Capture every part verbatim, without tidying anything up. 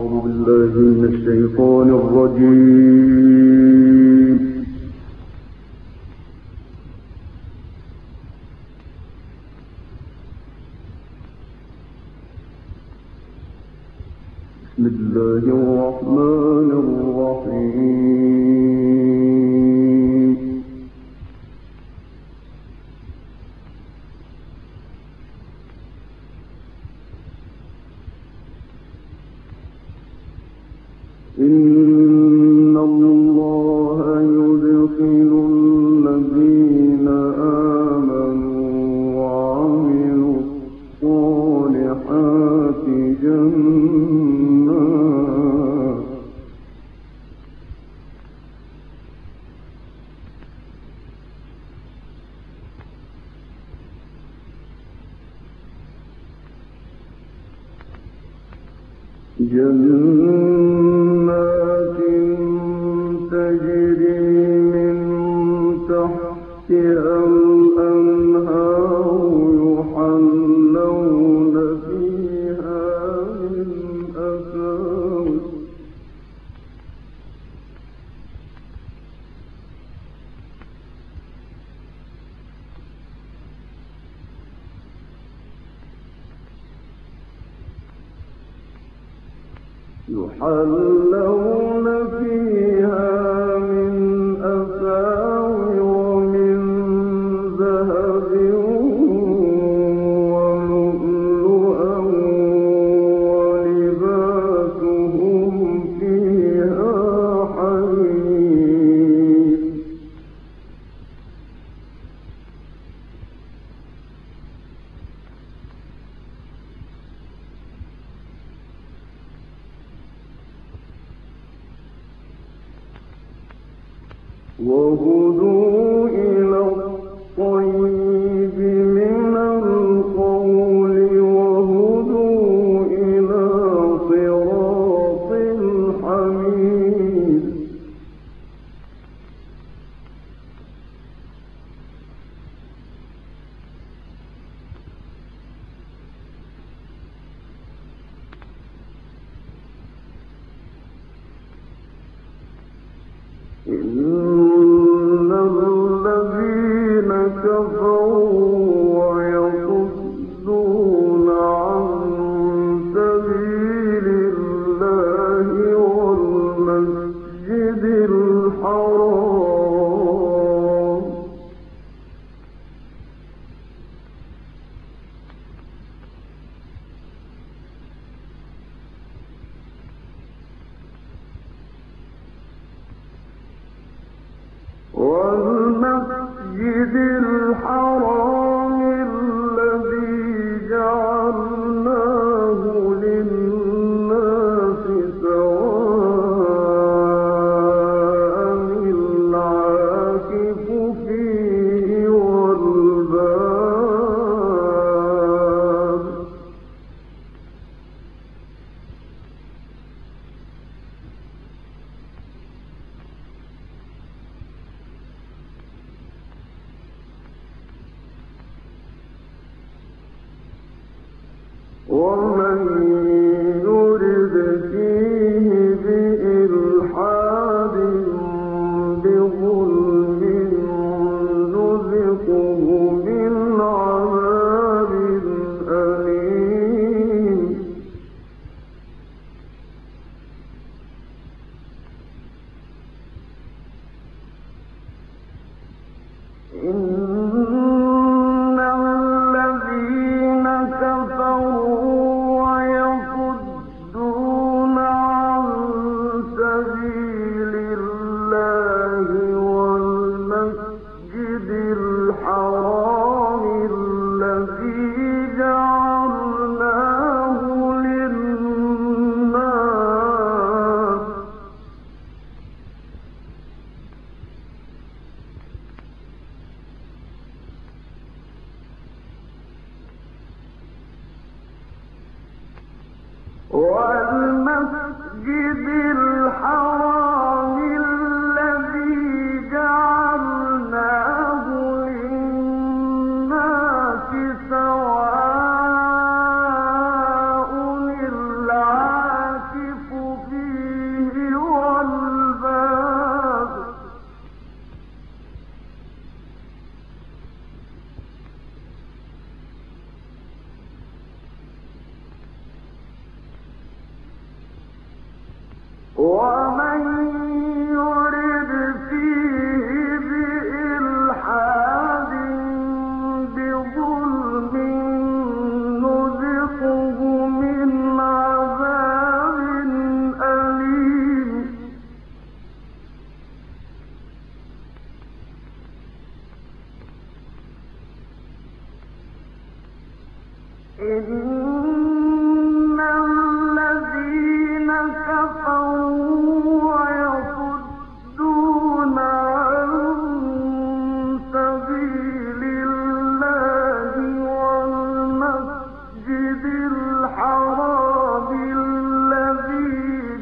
الشيطان الرجيم. بسم الله الرحمن الرحيم. إن الله يدخل الذين آمنوا وعملوا الصالحات جنات جنات تجري من تحتها الأنهار يحلون فيها من أساور يحلون فيها من أساور من ذهب ولؤلؤا ولباسهم فيها حرير وهدوا إلى الطيب من القول وهدوا إلى صراط الحميد إن الذين كفروا ويصدون عن سبيل الله والمسجد الحرام والمسجد الحرام الذي جعلناه للناس سواء العاكف فيه والباد ومن يرد فيه بإلحاد بظلم نذقه من عذاب أليم إن الذين كفروا ويصدون عن سبيل الله والمسجد الحرام الذي جعلناه للناس والمسجد الحرام الذي جعلناه للناس سواء العاكف ومن يرد فيه بإلحاد بظلم نذقه من عذاب أليم إن الذين كفروا ويصدون عن سبيل الله والمسجد الحرام الذي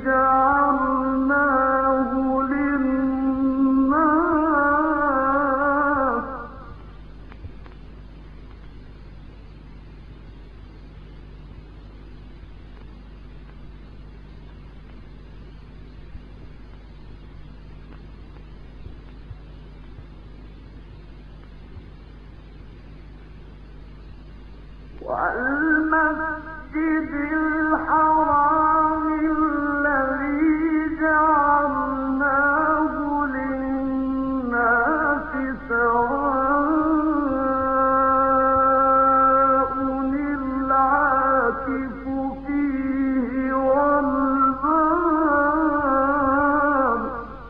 جعلناه للناس والمسجد الحرام الذي جعلناه للناس سواء العاكف فيه والباد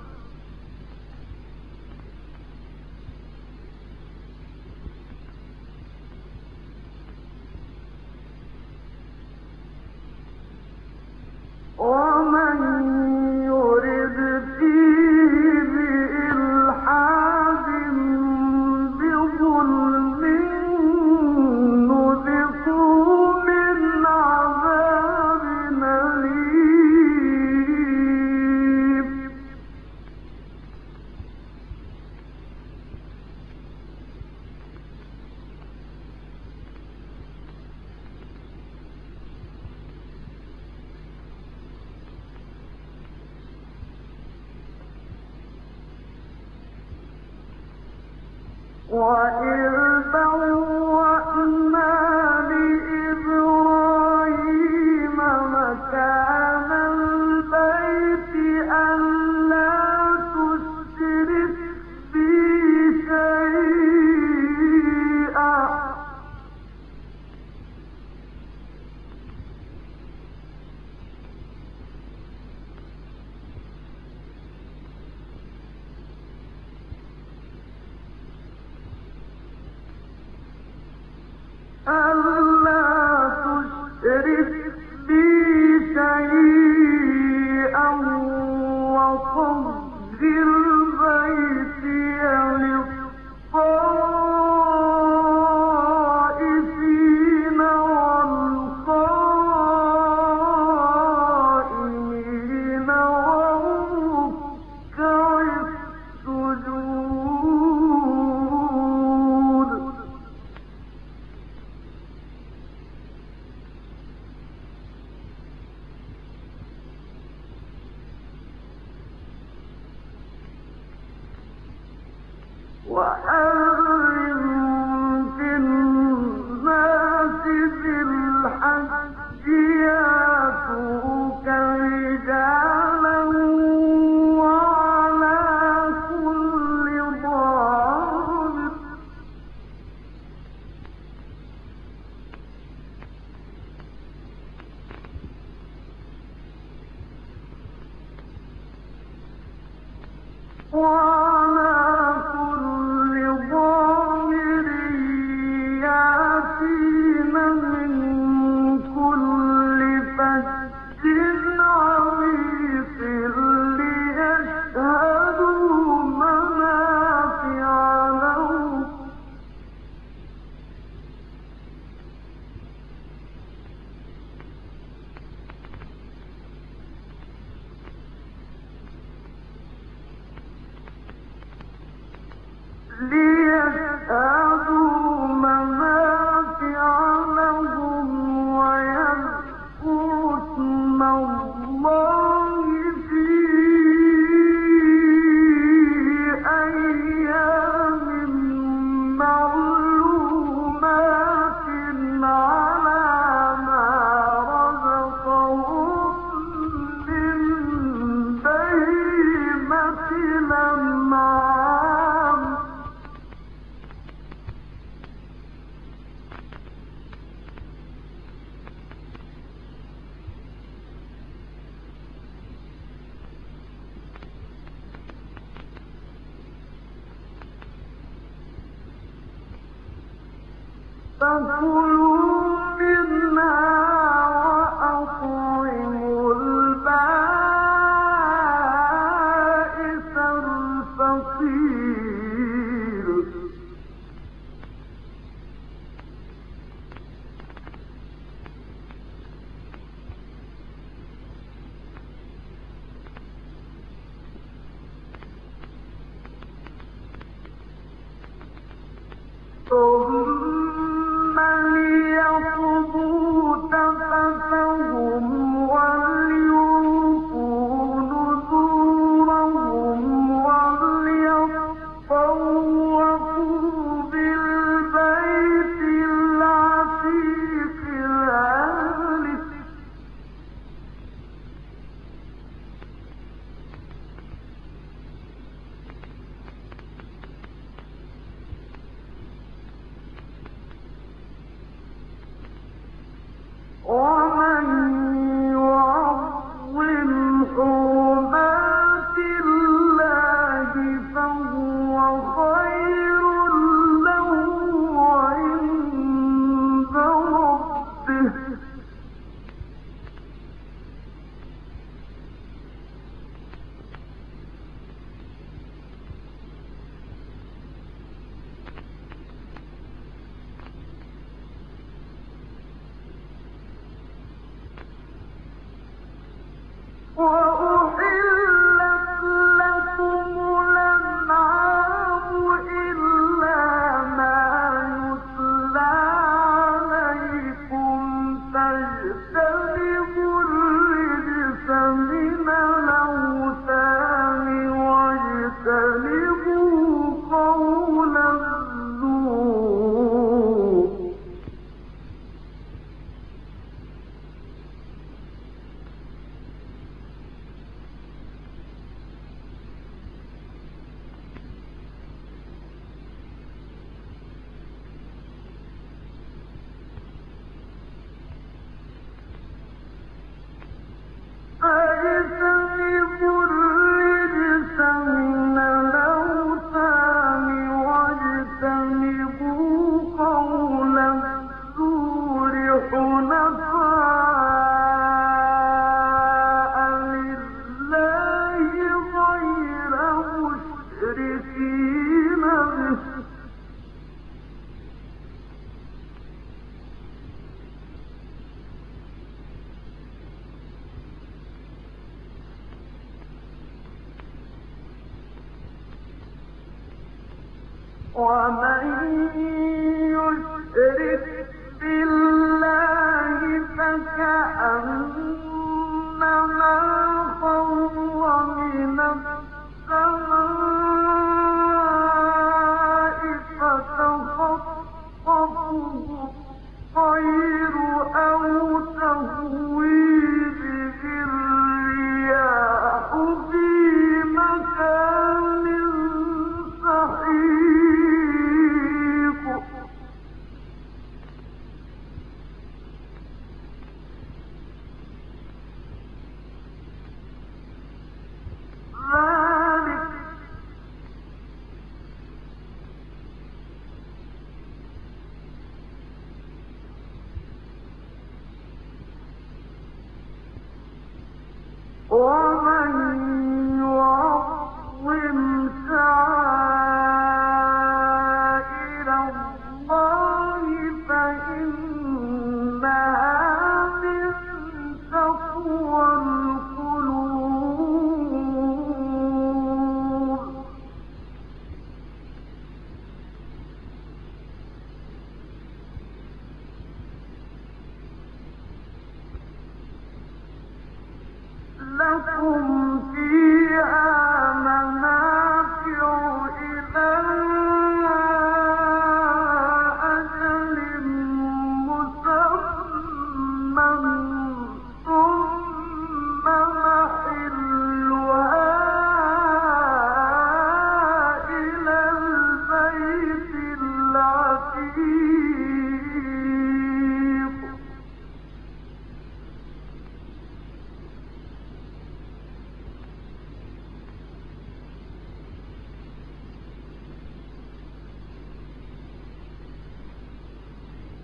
ومن يرد فيه بإلحاد بظلم نذقه من عذاب أليم وإذ بوأنا لإبراهيم مكان البيت ألا تشرك بي شيئا ألا تشرك بي شيئا وطهر بيتي للطائفين والقائمين والركع السجود وأذن في الناس بالحج يأتوك رجالا وعلى كل ضامر وعلى كل ضامر يأتين من كل فج عميق ليشهدوا منافع لهم ليشهدوا منافع لهم ويذكروا اسم الله في أيام معلومات على ما رزقهم من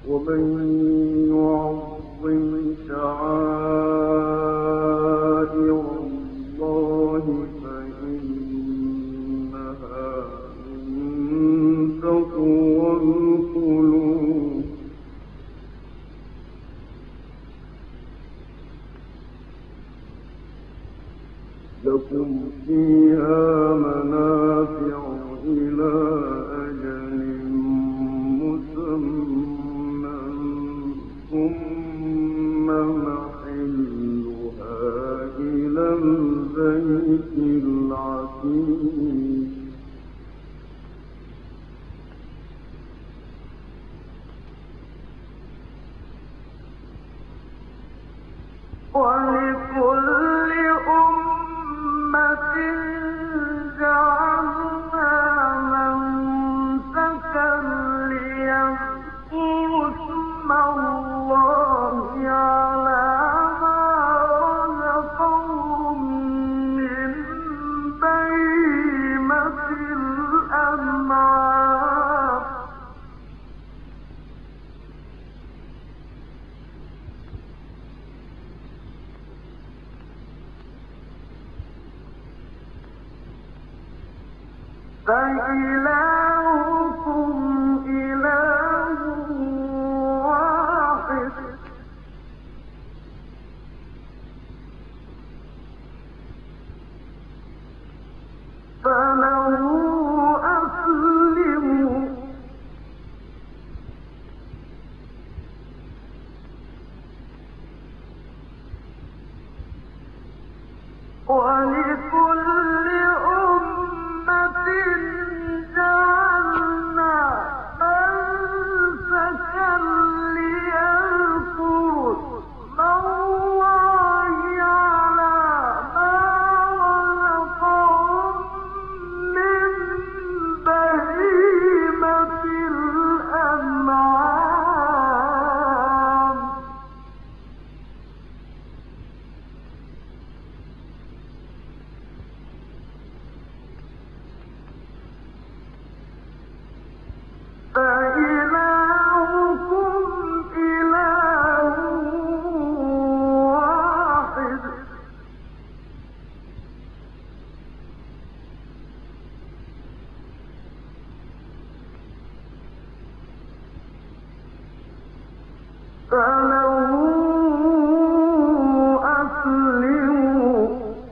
ومن يعظم شعائر الله فإنها من تقوى القلوب. لكم فيها منافع إلى أجل مسمى ثم محلها إلى البيت العتيق. ولكل أمة جعلنا منسكا ليذكروا اسم الله على ما رزقهم من بهيمة الأنعام. فإلهكم إله واحد فله أسلموا. ولكل أمة جعلنا منسكا ليذكروا اسم الله على ما رزقهم من بهيمة الأنعام. فإلهكم إله واحد فله أسلموا.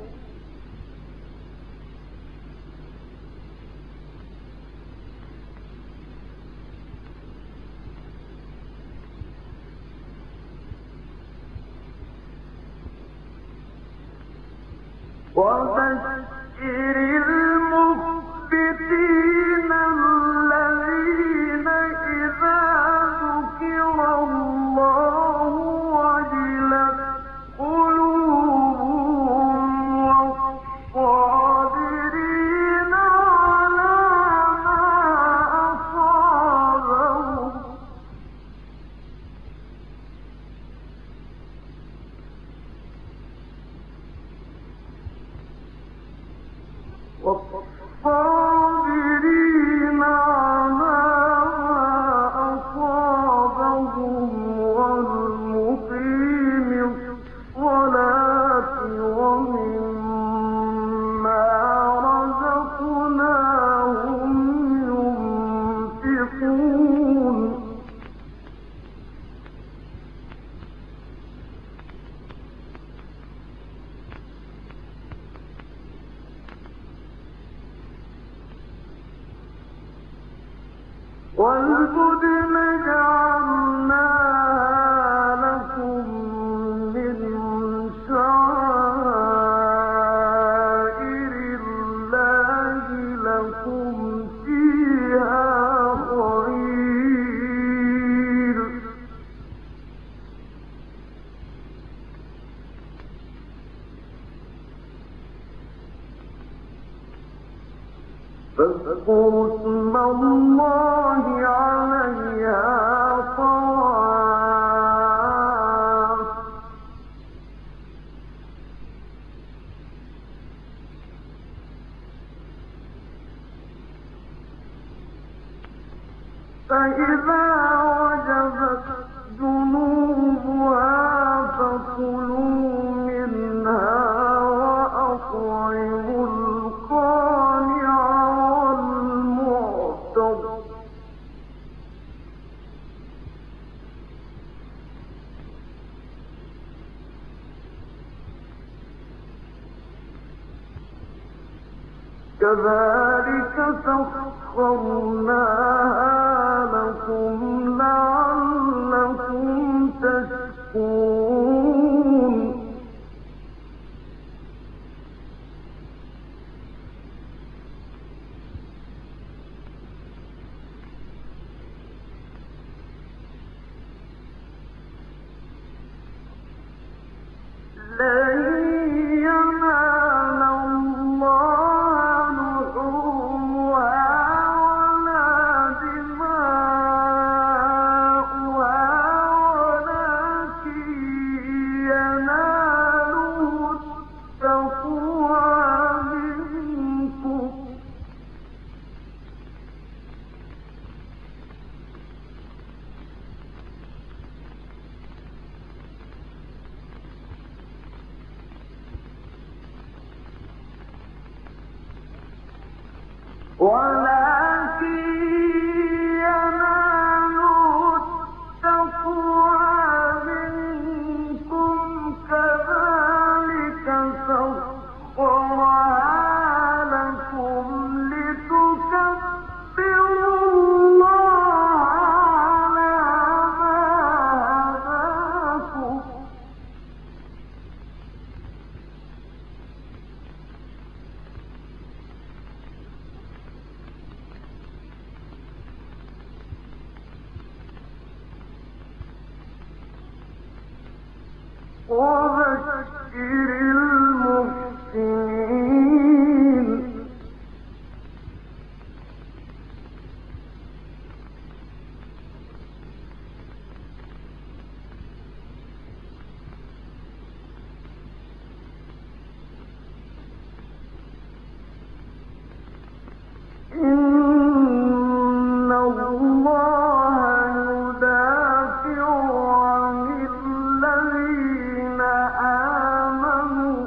وبشر المخبتين الذين إذا ذكر الله وجلت قلوبهم والصابرين على ما أصابهم والصابرين على ما أصابهم والمقيم الصلاة ومما رزقناهم ينفقون. والبدن جعلناها لكم من شعائر الله لكم فيها خير. فاذكروا اسم الله عليها صواف فإذا وجبت كذلك سخرناها لكم لعلكم تشكرون لن ينال الله لحومها ولا دماؤها ولكن يناله التقوى منكم ولكن يناله التقوى منكم كذلك سخرها لكم لتكبروا الله على ما هداكم وبشر المحسنين إن الله يدافع عن الذين آمنوا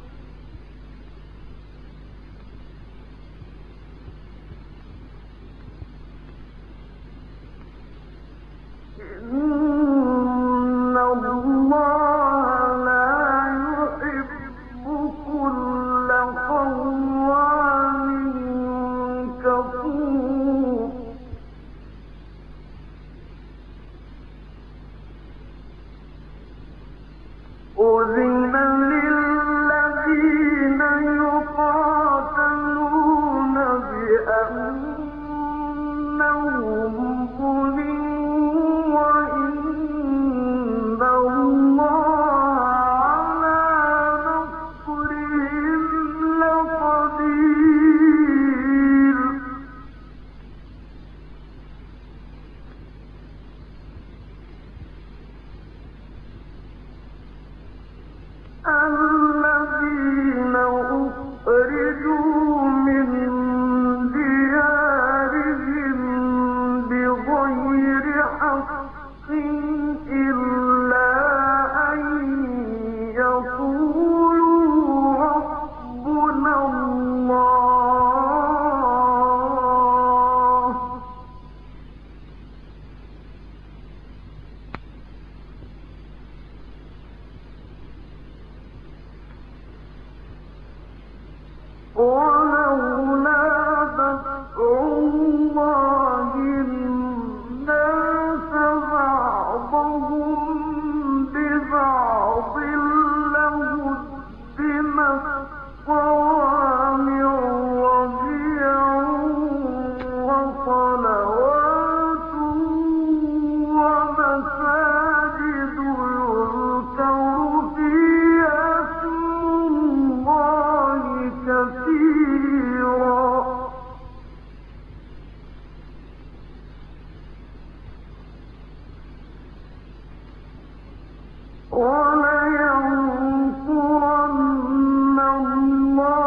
إن الله لا يحب كل خوان كفور أذن للذين يقاتلون بأنهم ظلموا وإن الله على نصرهم لقدير الذين أخرجوا من ديارهم بغير حق إلا أن يقولوا ربنا الله ولولا دفع الله الناس بعضهم ببعض لهدمت صوامع وبيع وصلوات ومساجد يذكر فيها اسم الله كثيرا ولينصرن الله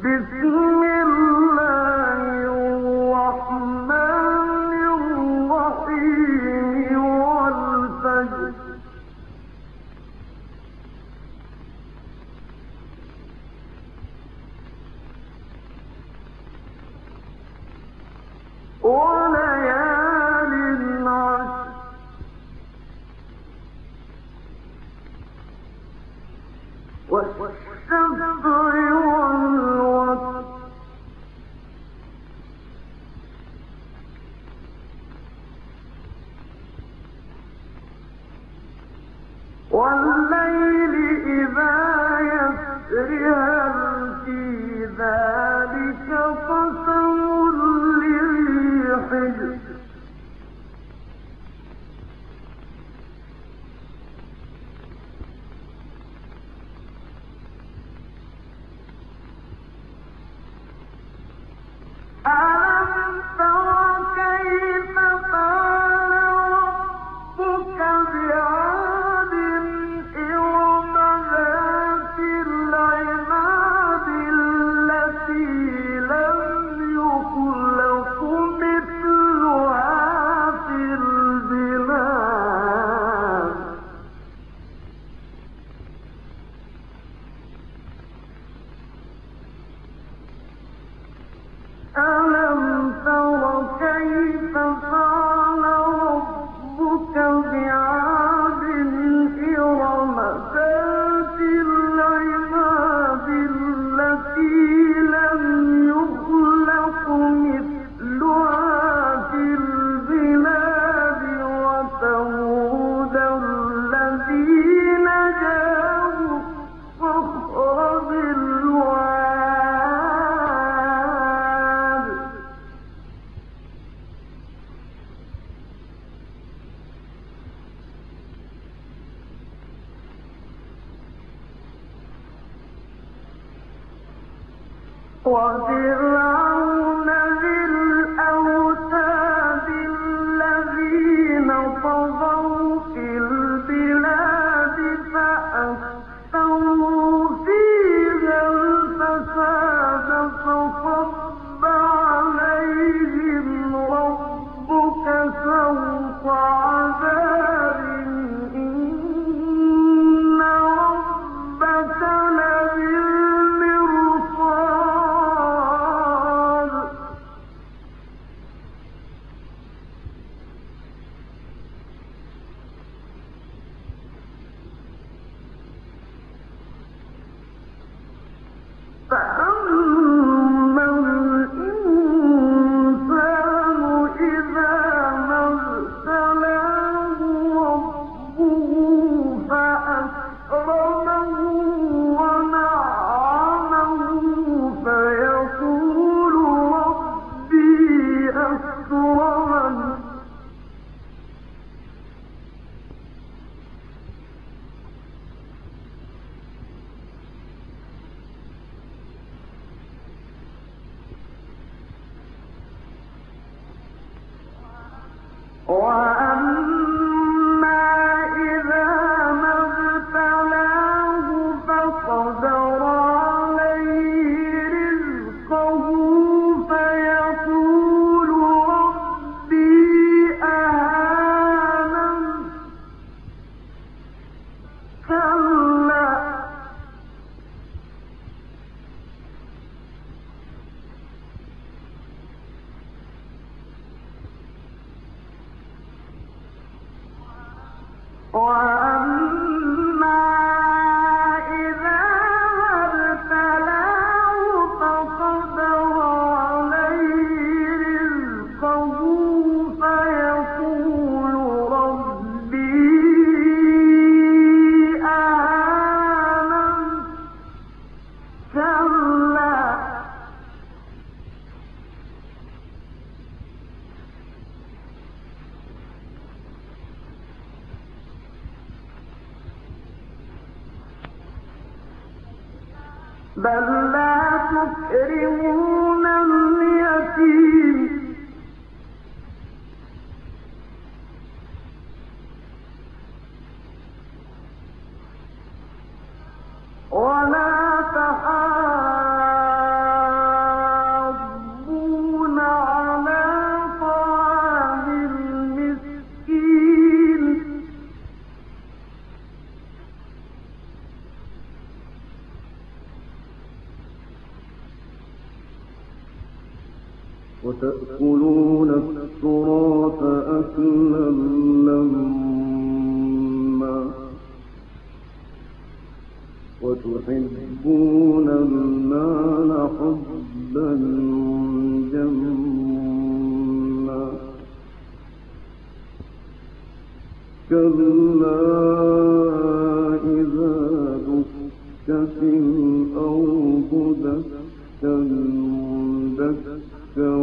وفرعون ذي الأوتاد الذين طغوا في البلاد فأكثروا فيها الفساد فصب عليهم ربك سوط عذاب إن ربك لبالمرصاد فأما الإنسان إذا ما ابتلاه ربه فأكرمه ونعمه فيقول ربي أكرمن وأما إذا ما ابتلاه فقدر عليه رزقه فيقول ربي أهانن كلا وأما إذا ما ابتلاه فقدر عليه رزقه فيقول ربي أهانن كلا بل لا تكرمون اليتيم ولا تحاضون وتأكلون التراث أكلا لما وتحبون المال حبا جما كلا إذا دكت الأرض دكا دكا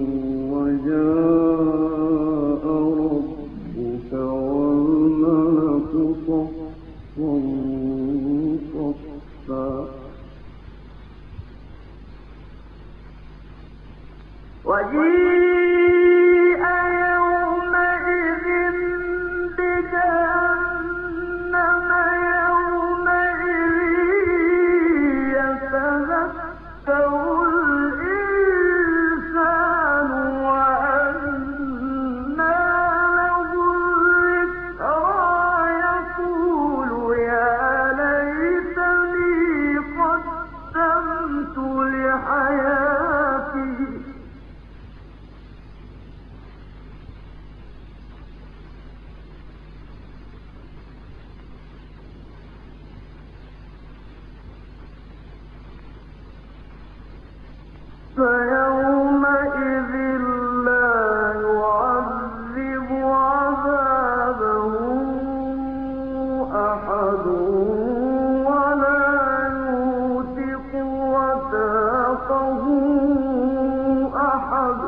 وجاء ربك والملك صفا صفا وجيء يومئذ بجهنم يومئذ يتذكر الإنسان وأنى له الذكرى يقول يا ليتني قدمت لحياتي فيومئذ لا يعذب عذابه أحد ولا يوثق وثاقه أحد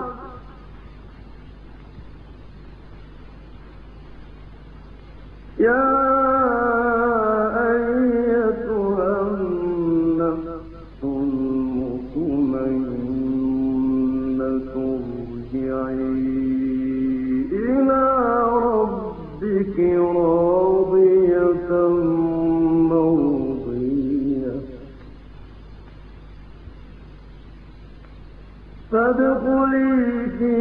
يا أيتها النفس المطمئنة ارجعي إلى ربك راضية مرضية فادخلي في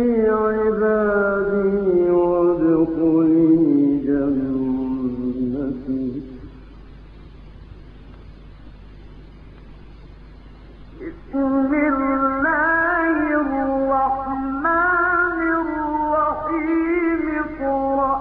عبادي وادخلي جنتي بسم الله الرحمن الرحيم اقرأ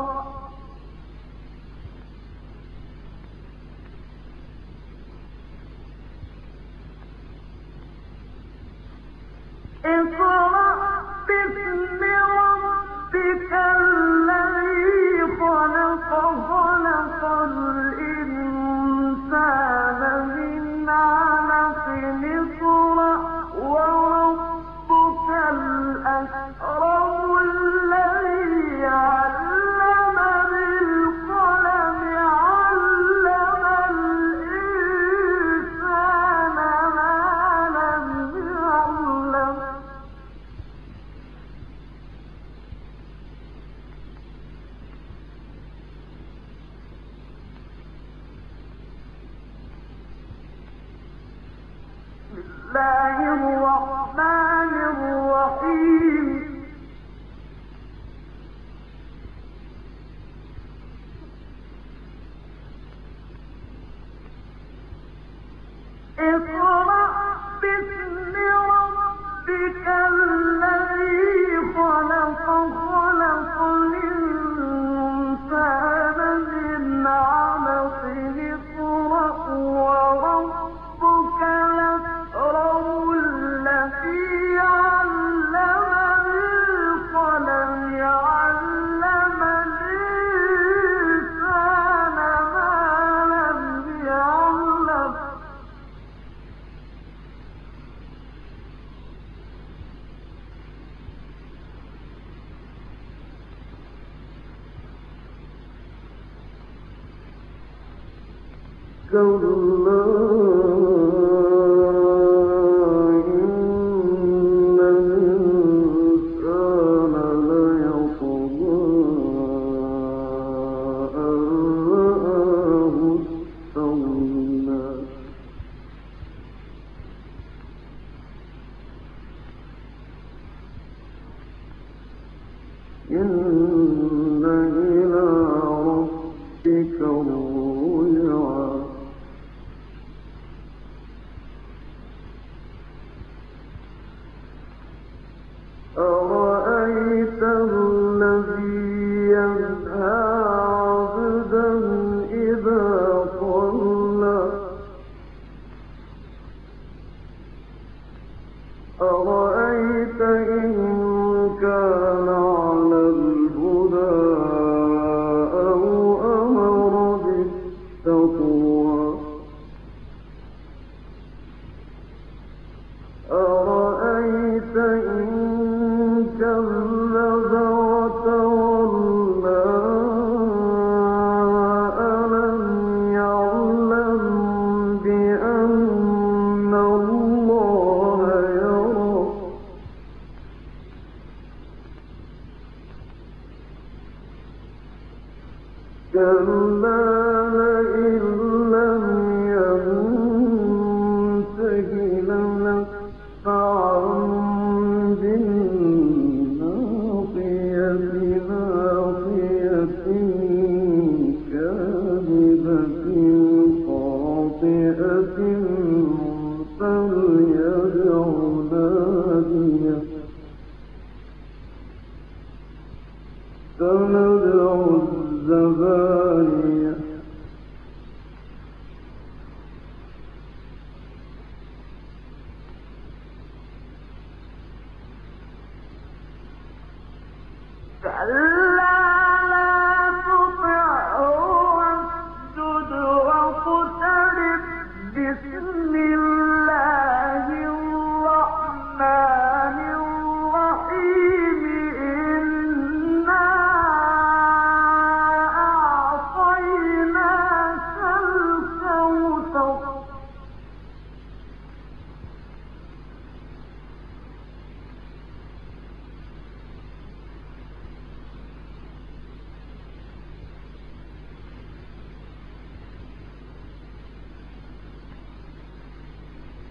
اقرأ باسم ربك الذي خلق خلق الإنسان من علق اقرأ وربك الأكرم الذي علم بالقلم علم الإنسان ما لم يعلم بسم الله الرحمن الرحيم اقرأ باسم ربك الذي خلق خلق الإنسان من علق اقرأ وربك الأكرم الذي علم بالقلم علم الإنسان ما لم يعلم كلا إن الإنسان ليطغى أن رآه استغنى إن إلى ربك الرجعى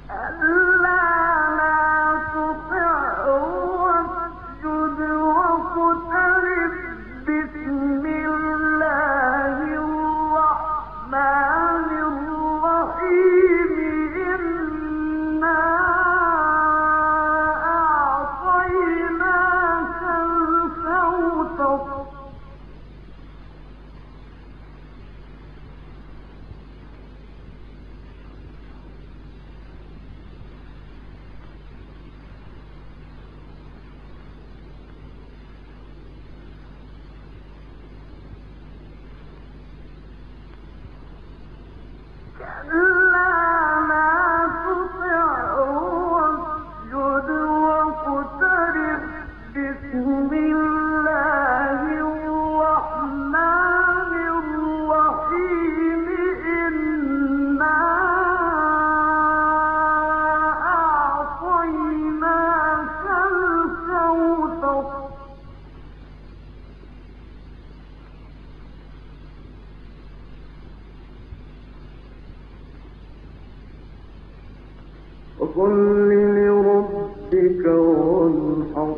فصل لربك وانحر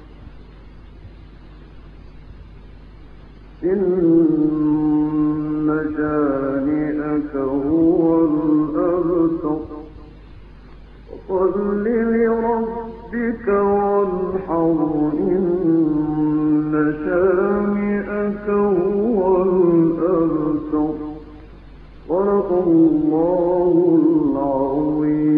إن شانئك هو الأبتر فصل لربك وانحر إن شانئك هو الأبتر صدق الله العظيم.